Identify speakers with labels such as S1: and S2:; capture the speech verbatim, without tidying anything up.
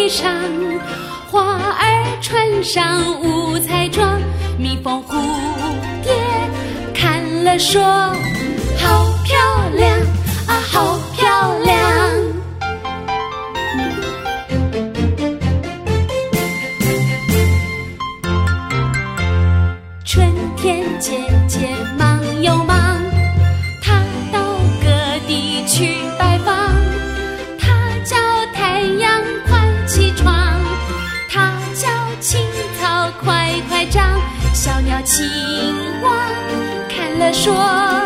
S1: 上，花儿穿上五彩装，蜜蜂蝴蝶看了说，好漂亮啊，好漂亮。春天姐姐忙又忙，她到各地去拜访，她叫太阳快起床，她叫青草快快长，小鸟青蛙看了说，